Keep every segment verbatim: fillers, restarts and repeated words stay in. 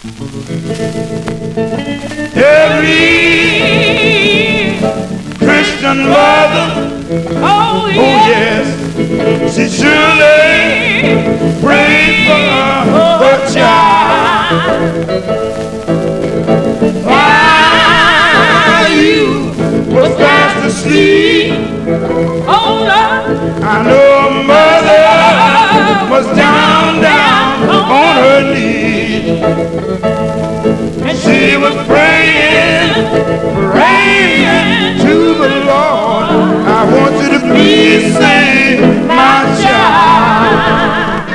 Every Christian mother, oh yes, she surely prayed for her child. While you was fast asleep, oh Lord, I know a mother was down, down on her knees. And she was praying, praying to the Lord. I want you to please save my child.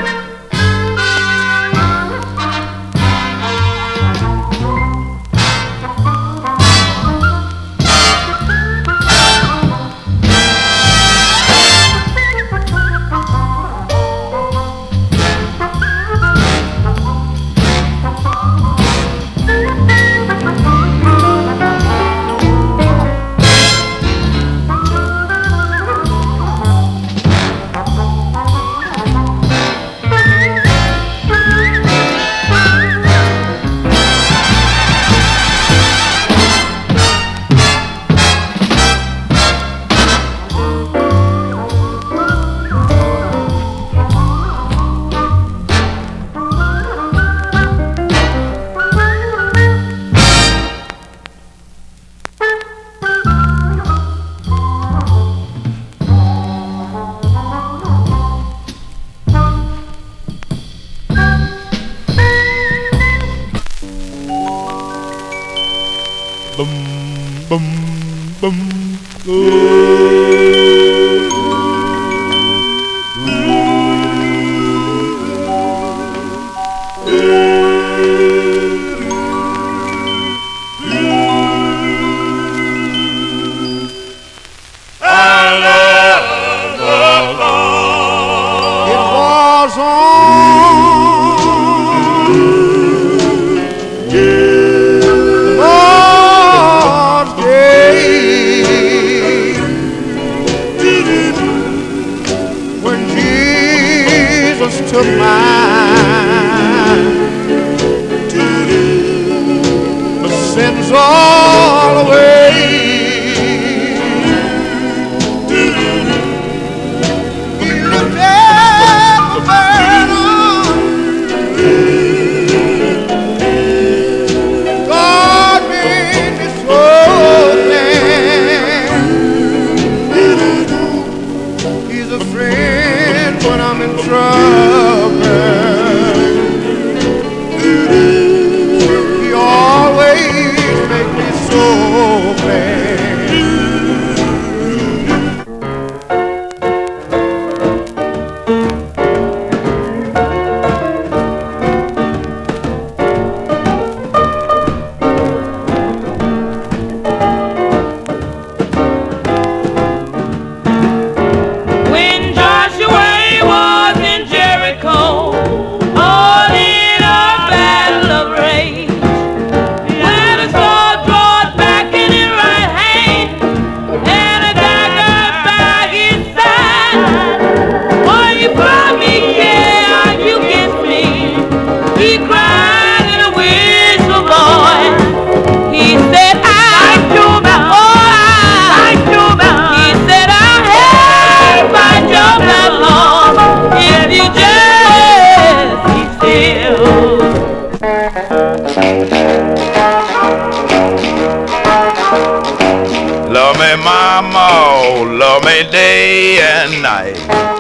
Love me mama, oh, love me day and night.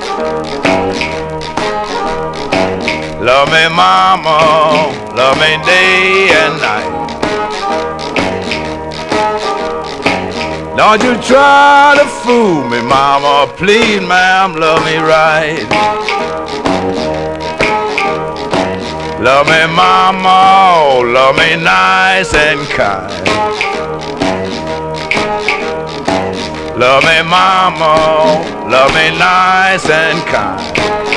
Love me mama, love me day and night. Don't you try to fool me, mama, please, ma'am, love me right. Love me mama, oh, love me nice and kind. Love me mama, love me nice and kind.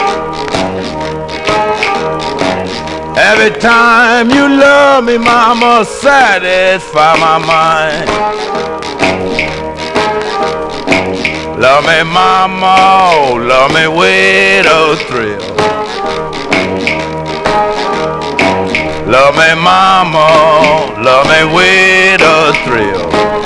Every time you love me, mama, satisfy my mind. Love me mama, oh, love me with a thrill. love me mama, love me with a thrill.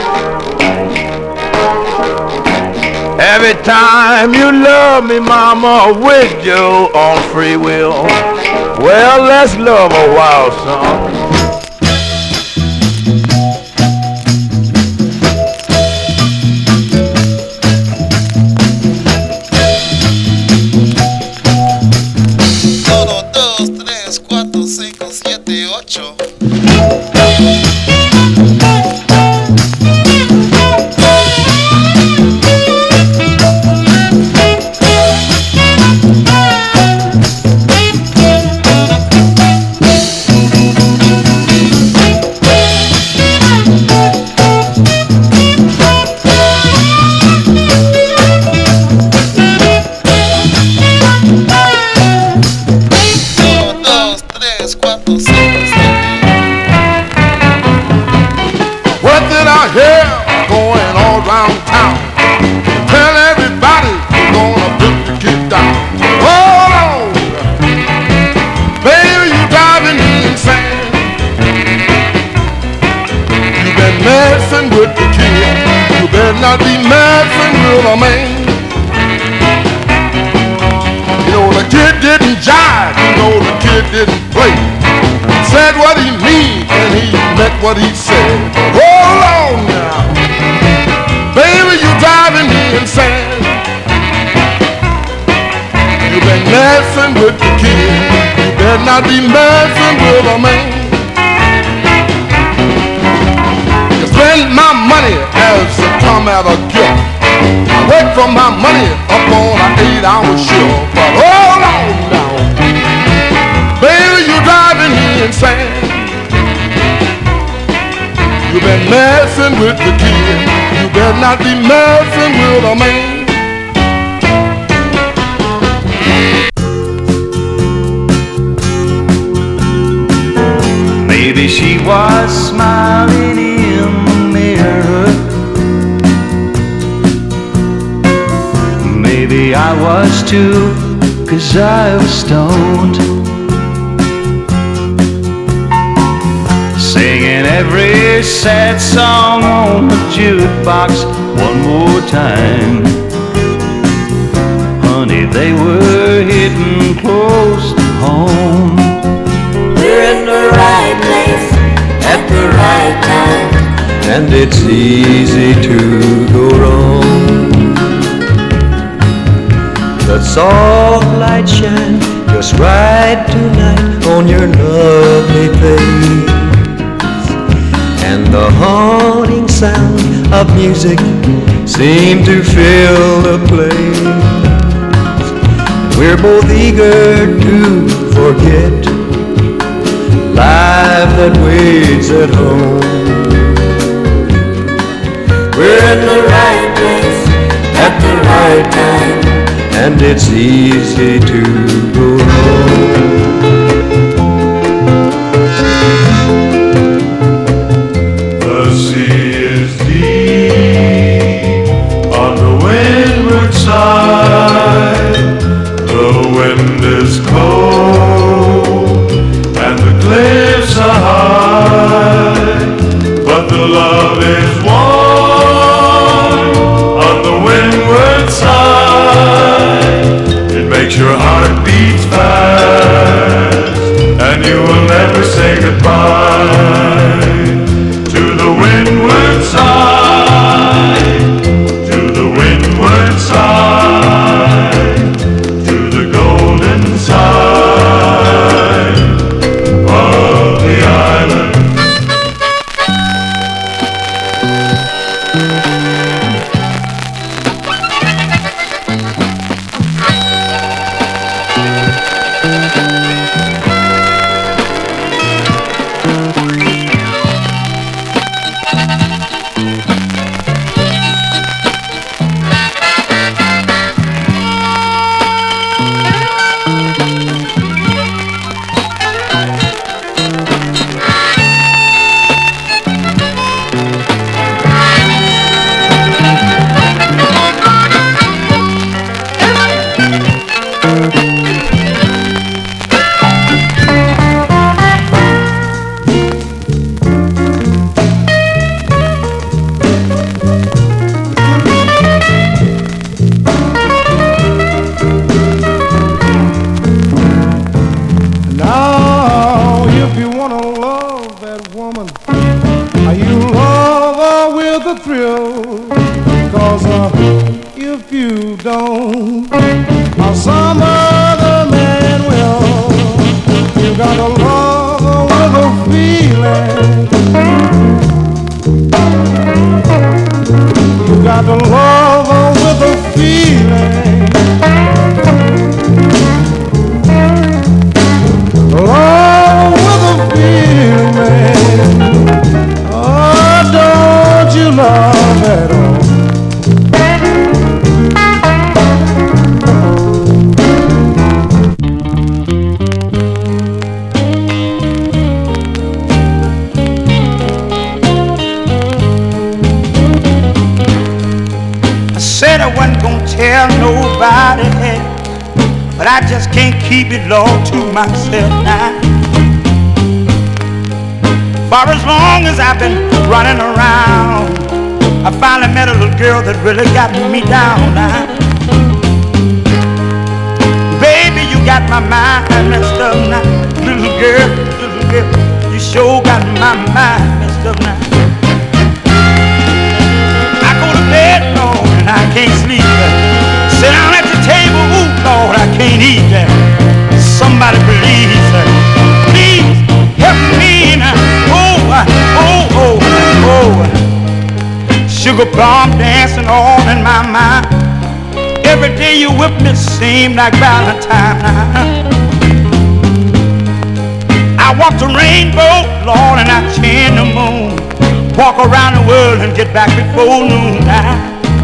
Every time you love me mama with your own free will. Well, let's love a while, son. Not be messing with a man. You know the kid didn't jive, you know the kid didn't play. He said what he mean and he meant what he said. Hold on now, baby, you driving me insane. You been messing with the kid, you better not be messing with a man. Spend my money as a come at a gift. I work for my money up on an eight-hour shift. But hold on now, baby, you driving me insane. You been messing with the kid. You better not be messing with a man. Maybe she was smiling in the mirror. Maybe I was too, 'cause I was stoned. Singing every sad song on the jukebox one more time. Honey, they were hitting close to home. We're in the right place at the right time, and it's easy to go wrong. The soft light shine just right tonight on your lovely face, and the haunting sound of music seemed to fill the place. We're both eager to forget life that waits at home. we're in the right place at the right time, and it's easy to go wrong. The sea is deep on the windward side. The wind is cold and the cliffs are high, but the love is warm on the windward side. It makes your heart beat fast, and you will never say goodbye to the windward side, to the windward side, to the golden side of the island. if you wanna love that woman, you love her with a thrill. Cause uh, if you don't, uh, some other man will. You gotta love her with a feeling. You gotta love her with a feeling. Love with a feeling. Oh, don't you love at all? Said I wasn't gonna tell nobody, but I just can't keep it all to myself now. For as long as I've been running around, I finally met a little girl that really got me down now. Baby, you got my mind messed up now. Little girl, little girl, you sure got my mind messed up now. I go to bed, Lord, and I can't sleep. Sit down at the table, ooh, Lord, I can't eat. Somebody please, please help me now. Oh, oh, oh, oh. Sugar plum dancing all in my mind. Every day you whip me seem like Valentine now. I walk the rainbow, Lord, and I chain the moon. Walk around the world and get back before noon now.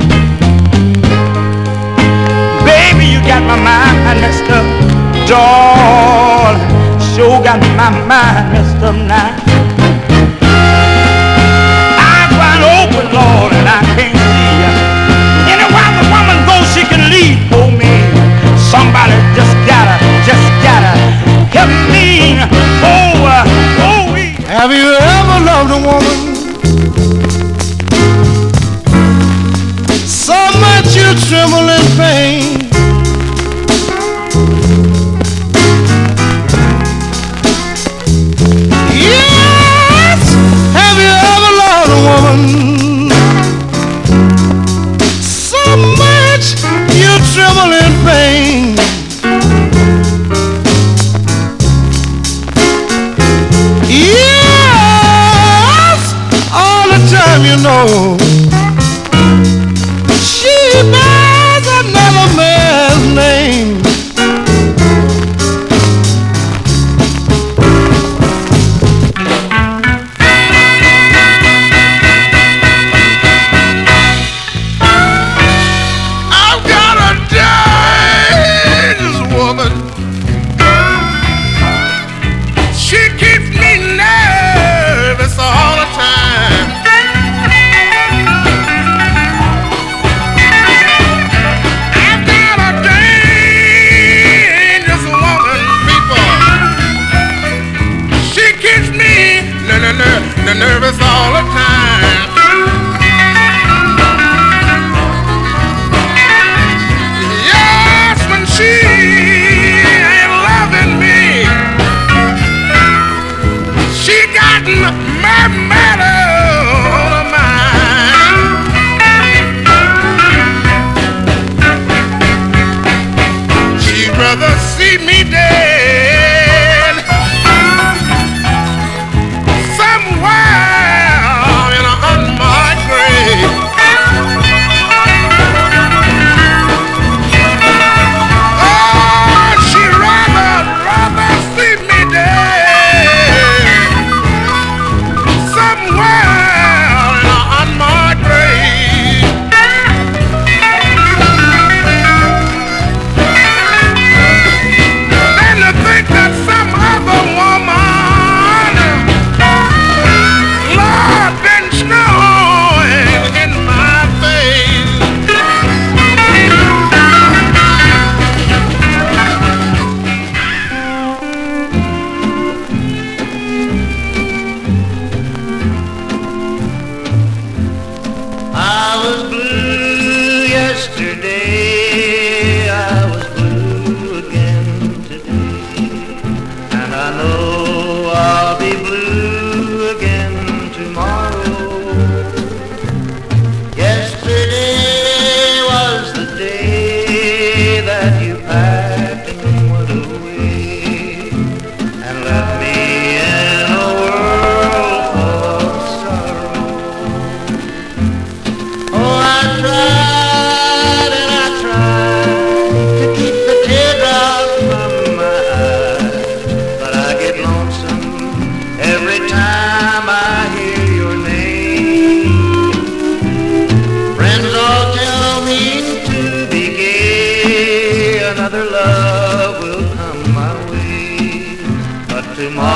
Baby, you got my mind messed up, darling. Sure got my mind messed up now. Eyes wide open, Lord, and I can't see ya. Anywhere the woman goes, she can lead for me. Somebody just gotta, just gotta help me. Oh, uh, oh, we. Have you ever loved a woman so much you tremble in pain? Yes! Have you ever loved a woman so much you tremble in pain? Yes! All the time, you know. She bears another man's name. I've got a dangerous woman. She keeps me nervous all the time. Nervous all the time. Yes, when she ain't loving me, she got my matter on her mind. She'd rather see me dead I know I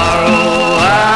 tomorrow I